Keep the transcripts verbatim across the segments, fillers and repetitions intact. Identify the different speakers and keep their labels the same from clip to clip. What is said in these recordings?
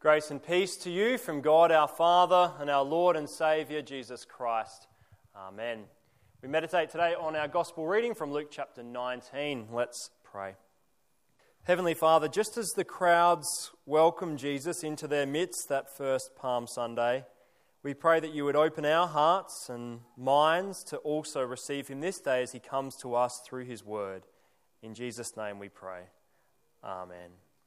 Speaker 1: Grace and peace to you from God our Father and our Lord and Saviour Jesus Christ. Amen. We meditate today on our Gospel reading from Luke chapter nineteen. Let's pray. Heavenly Father, just as the crowds welcomed Jesus into their midst that first Palm Sunday, we pray that you would open our hearts and minds to also receive him this day as he comes to us through his word. In Jesus' name we pray. Amen.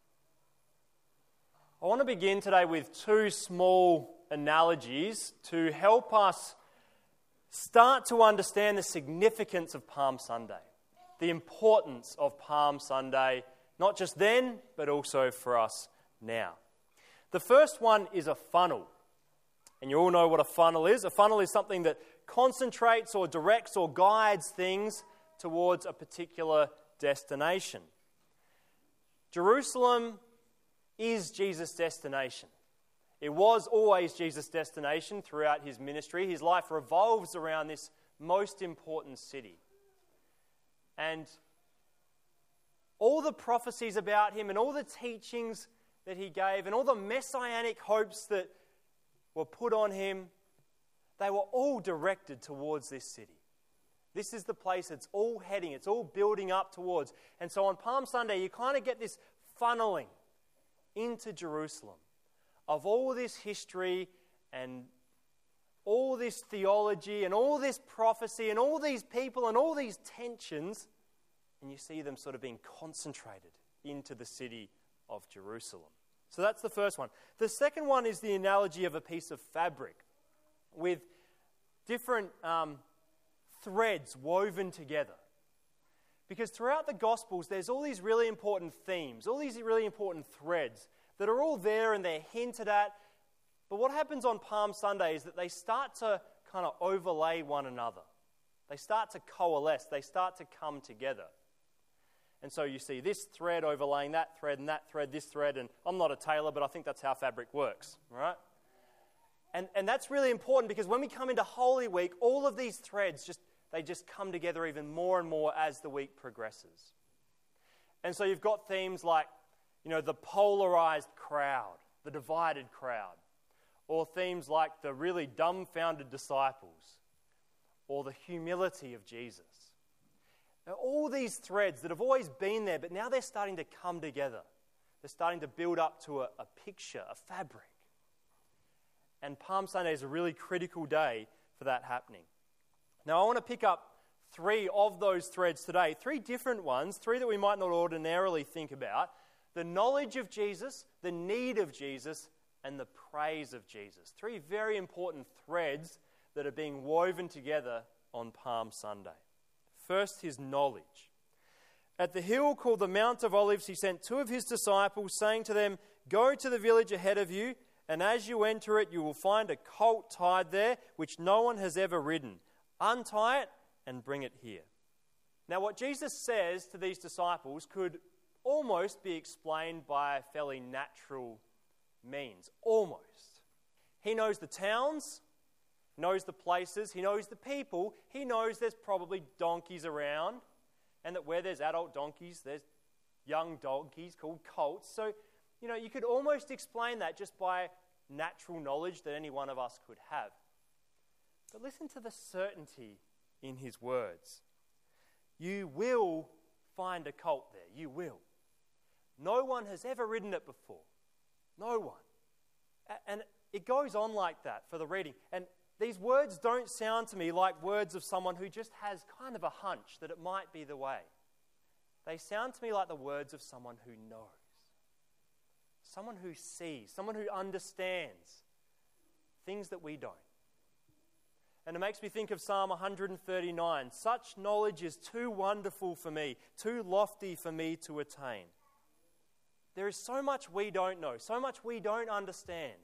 Speaker 1: I want to begin today with two small analogies to help us start to understand the significance of Palm Sunday, the importance of Palm Sunday, not just then, but also for us now. The first one is a funnel. And you all know what a funnel is. A funnel is something that concentrates or directs or guides things towards a particular destination. Jerusalem is Jesus' destination. It was always Jesus' destination throughout his ministry. His life revolves around this most important city. And all the prophecies about him and all the teachings that he gave and all the messianic hopes that were put on him, they were all directed towards this city. This is the place it's all heading, it's all building up towards. And so on Palm Sunday, you kind of get this funneling into Jerusalem of all this history and all this theology and all this prophecy and all these people and all these tensions, and you see them sort of being concentrated into the city of Jerusalem. So that's the first one. The second one is the analogy of a piece of fabric with different um, threads woven together. Because throughout the Gospels, there's all these really important themes, all these really important threads that are all there and they're hinted at. But what happens on Palm Sunday is that they start to kind of overlay one another. They start to coalesce. They start to come together. And so you see this thread overlaying that thread and that thread, this thread. And I'm not a tailor, but I think that's how fabric works, right? And, and that's really important because when we come into Holy Week, all of these threads just They just come together even more and more as the week progresses. And so you've got themes like, you know, the polarized crowd, the divided crowd, or themes like the really dumbfounded disciples, or the humility of Jesus. Now, all these threads that have always been there, but now they're starting to come together. They're starting to build up to a, a picture, a fabric. And Palm Sunday is a really critical day for that happening. Now, I want to pick up three of those threads today, three different ones, three that we might not ordinarily think about. The knowledge of Jesus, the need of Jesus, and the praise of Jesus. Three very important threads that are being woven together on Palm Sunday. First, his knowledge. At the hill called the Mount of Olives, he sent two of his disciples, saying to them, "Go to the village ahead of you, and as you enter it, you will find a colt tied there, which no one has ever ridden. Untie it and bring it here." Now, what Jesus says to these disciples could almost be explained by fairly natural means. Almost. He knows the towns, knows the places, he knows the people, he knows there's probably donkeys around, and that where there's adult donkeys, there's young donkeys called colts. So, you know, you could almost explain that just by natural knowledge that any one of us could have. But listen to the certainty in his words. You will find a colt there. You will. No one has ever ridden it before. No one. And it goes on like that for the reading. And these words don't sound to me like words of someone who just has kind of a hunch that it might be the way. They sound to me like the words of someone who knows. Someone who sees. Someone who understands things that we don't. And it makes me think of Psalm one thirty-nine. Such knowledge is too wonderful for me, too lofty for me to attain. There is so much we don't know, so much we don't understand.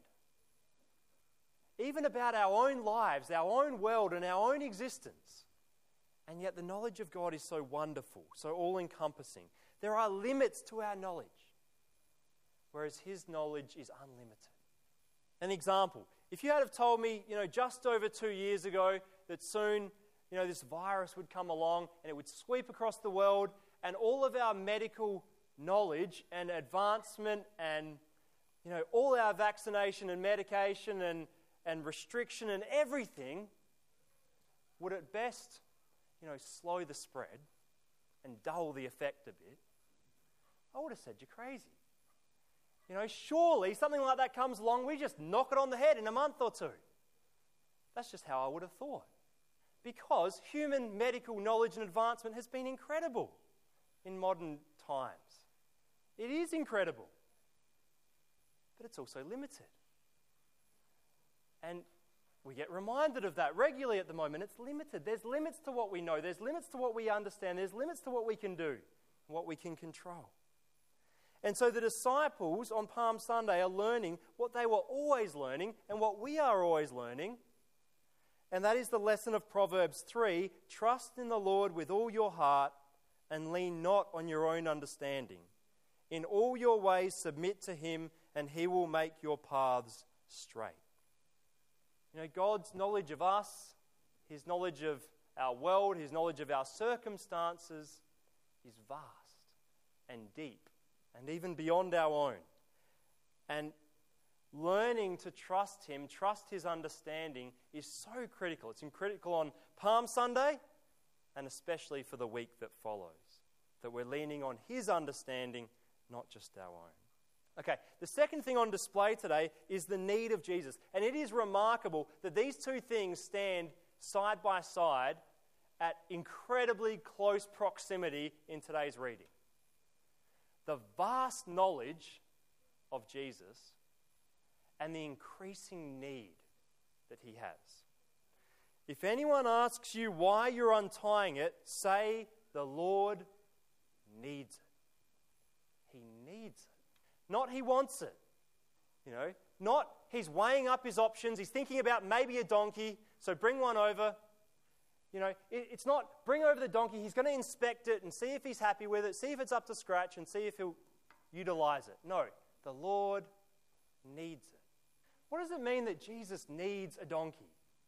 Speaker 1: Even about our own lives, our own world, and our own existence. And yet the knowledge of God is so wonderful, so all-encompassing. There are limits to our knowledge, whereas his knowledge is unlimited. An example. If you had have told me, you know, just over two years ago that soon, you know, this virus would come along and it would sweep across the world and all of our medical knowledge and advancement and you know, all our vaccination and medication and, and restriction and everything would at best, you know, slow the spread and dull the effect a bit, I would have said you're crazy. You know, surely something like that comes along, we just knock it on the head in a month or two. That's just how I would have thought. Because human medical knowledge and advancement has been incredible in modern times. It is incredible. But it's also limited. And we get reminded of that regularly at the moment. It's limited. There's limits to what we know. There's limits to what we understand. There's limits to what we can do, what we can control. And so the disciples on Palm Sunday are learning what they were always learning and what we are always learning. And that is the lesson of Proverbs three, trust in the Lord with all your heart and lean not on your own understanding. In all your ways submit to him and he will make your paths straight. You know, God's knowledge of us, his knowledge of our world, his knowledge of our circumstances is vast and deep and even beyond our own. And learning to trust him, trust his understanding is so critical. It's critical on Palm Sunday and especially for the week that follows. That we're leaning on his understanding, not just our own. Okay, the second thing on display today is the need of Jesus. And it is remarkable that these two things stand side by side at incredibly close proximity in today's reading. The vast knowledge of Jesus and the increasing need that he has. If anyone asks you why you're untying it, say the Lord needs it. He needs it. Not he wants it. You know, not he's weighing up his options. He's thinking about maybe a donkey, so bring one over. You know, it, it's not bring over the donkey. He's going to inspect it and see if he's happy with it, see if it's up to scratch, and see if he'll utilize it. No, the Lord needs it. What does it mean that Jesus needs a donkey?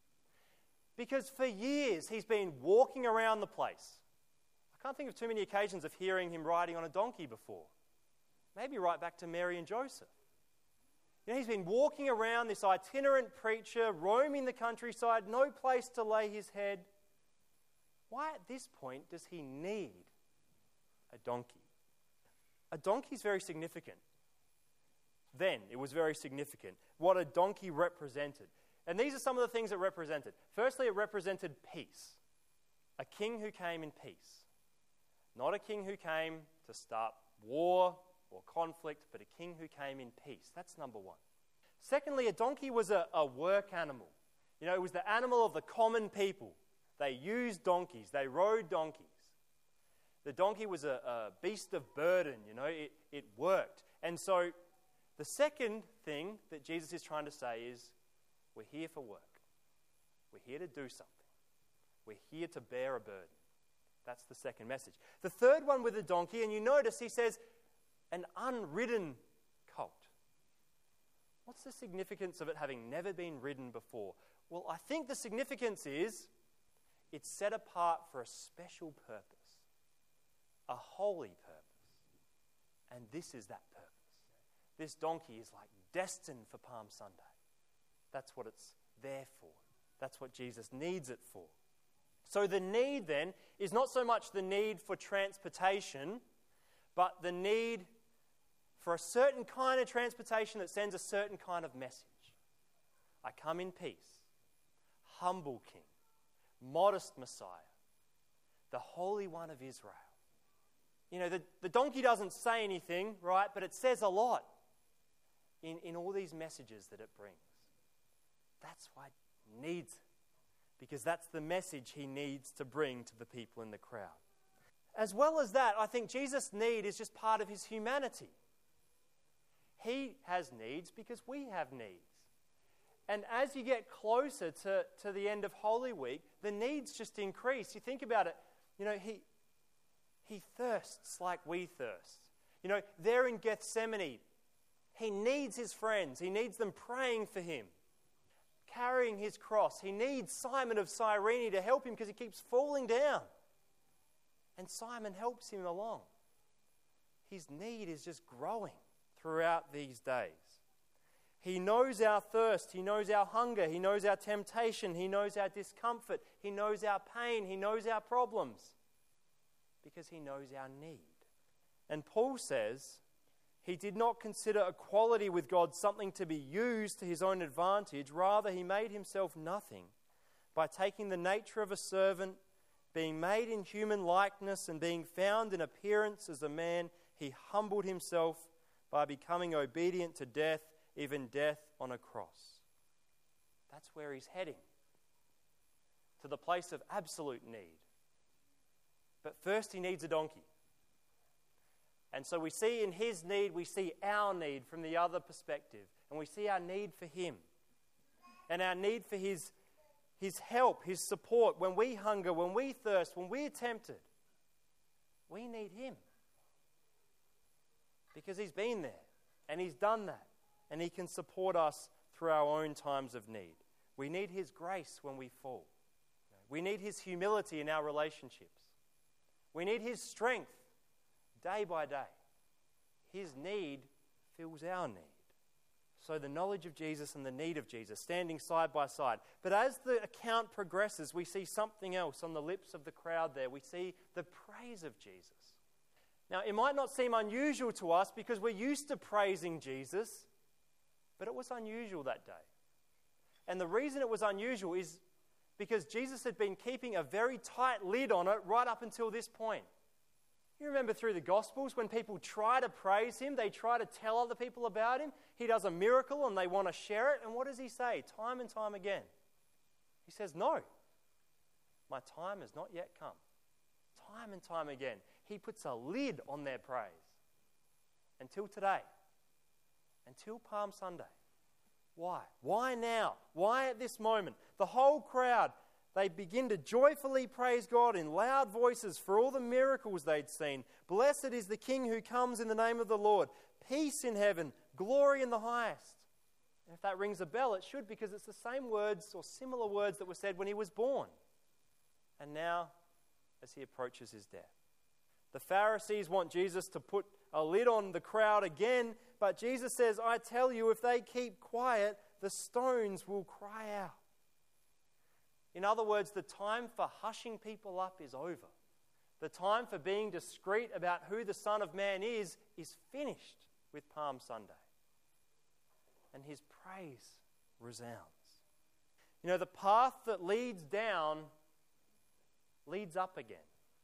Speaker 1: Because for years he's been walking around the place. I can't think of too many occasions of hearing him riding on a donkey before. Maybe right back to Mary and Joseph. You know, he's been walking around, this itinerant preacher, roaming the countryside, no place to lay his head. Why at this point does he need a donkey? A donkey is very significant. Then it was very significant what a donkey represented. And these are some of the things it represented. Firstly, it represented peace. A king who came in peace. Not a king who came to start war or conflict, but a king who came in peace. That's number one. Secondly, a donkey was a, a work animal. You know, it was the animal of the common people. They used donkeys. They rode donkeys. The donkey was a, a beast of burden, you know, it, it worked. And so the second thing that Jesus is trying to say is, we're here for work. We're here to do something. We're here to bear a burden. That's the second message. The third one with the donkey, and you notice he says, an unridden colt. What's the significance of it having never been ridden before? Well, I think the significance is it's set apart for a special purpose, a holy purpose. And this is that purpose. This donkey is like destined for Palm Sunday. That's what it's there for. That's what Jesus needs it for. So the need then is not so much the need for transportation, but the need for a certain kind of transportation that sends a certain kind of message. I come in peace, humble King, modest Messiah, the Holy One of Israel. You know, the, the donkey doesn't say anything, right, but it says a lot in, in all these messages that it brings. That's why he needs it, because that's the message he needs to bring to the people in the crowd. As well as that, I think Jesus' need is just part of his humanity. He has needs because we have needs. And as you get closer to, to the end of Holy Week, the needs just increase. You think about it, you know, he, he thirsts like we thirst. You know, there in Gethsemane, he needs his friends. He needs them praying for him, carrying his cross. He needs Simon of Cyrene to help him because he keeps falling down. And Simon helps him along. His need is just growing throughout these days. He knows our thirst. He knows our hunger. He knows our temptation. He knows our discomfort. He knows our pain. He knows our problems because he knows our need. And Paul says he did not consider equality with God something to be used to his own advantage. Rather, he made himself nothing by taking the nature of a servant, being made in human likeness and being found in appearance as a man. He humbled himself by becoming obedient to death, even death on a cross. That's where he's heading, to the place of absolute need. But first he needs a donkey. And so we see in his need, we see our need from the other perspective. And we see our need for him. And our need for his, his help, his support. When we hunger, when we thirst, when we're tempted, we need him. Because he's been there and he's done that. And he can support us through our own times of need. We need his grace when we fall. We need his humility in our relationships. We need his strength day by day. His need fills our need. So the knowledge of Jesus and the need of Jesus standing side by side. But as the account progresses, we see something else on the lips of the crowd there. We see the praise of Jesus. Now, it might not seem unusual to us because we're used to praising Jesus, but it was unusual that day. And the reason it was unusual is because Jesus had been keeping a very tight lid on it right up until this point. You remember through the Gospels when people try to praise him, they try to tell other people about him. He does a miracle and they want to share it. And what does he say time and time again? He says, no, my time has not yet come. Time and time again. He puts a lid on their praise until today, until Palm Sunday. Why? Why now? Why at this moment? The whole crowd, they begin to joyfully praise God in loud voices for all the miracles they'd seen. Blessed is the King who comes in the name of the Lord. Peace in heaven, glory in the highest. And if that rings a bell, it should, because it's the same words or similar words that were said when he was born. And now, as he approaches his death. The Pharisees want Jesus to put a lid on the crowd again, but Jesus says, I tell you, if they keep quiet, the stones will cry out. In other words, the time for hushing people up is over. The time for being discreet about who the Son of Man is, is finished with Palm Sunday. And his praise resounds. You know, the path that leads down leads up again.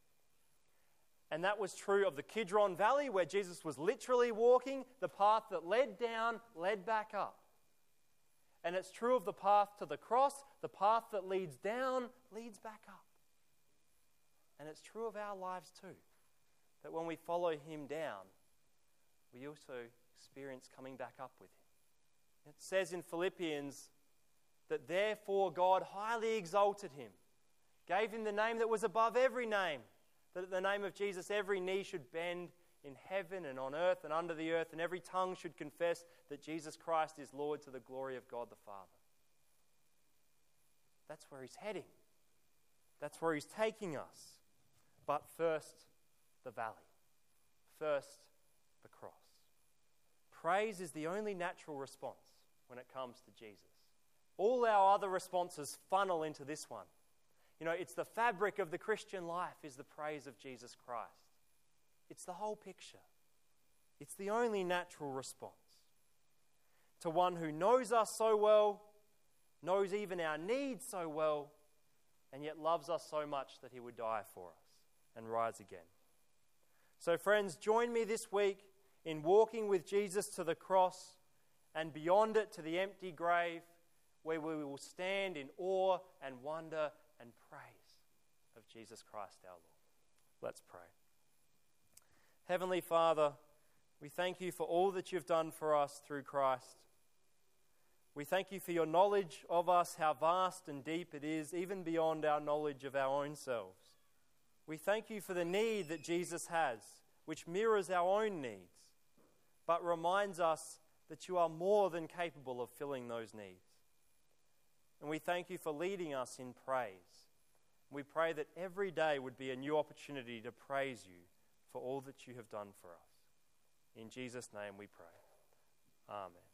Speaker 1: And that was true of the Kidron Valley, where Jesus was literally walking. The path that led down led back up. And it's true of the path to the cross. The path that leads down leads back up. And it's true of our lives too. That when we follow him down, we also experience coming back up with him. It says in Philippians that therefore God highly exalted him, gave him the name that was above every name, that at the name of Jesus every knee should bend in heaven and on earth and under the earth, and every tongue should confess that Jesus Christ is Lord to the glory of God the Father. That's where he's heading. That's where he's taking us. But first, the valley. First, the cross. Praise is the only natural response when it comes to Jesus. All our other responses funnel into this one. You know, it's the fabric of the Christian life is the praise of Jesus Christ. It's the whole picture. It's the only natural response to one who knows us so well, knows even our needs so well, and yet loves us so much that he would die for us and rise again. So friends, join me this week in walking with Jesus to the cross and beyond it to the empty grave, where we will stand in awe and wonder and praise of Jesus Christ our Lord. Let's pray. Heavenly Father, we thank you for all that you've done for us through Christ. We thank you for your knowledge of us, how vast and deep it is, even beyond our knowledge of our own selves. We thank you for the need that Jesus has, which mirrors our own needs, but reminds us that you are more than capable of filling those needs. And we thank you for leading us in praise. We pray that every day would be a new opportunity to praise you for all that you have done for us. In Jesus' name we pray. Amen.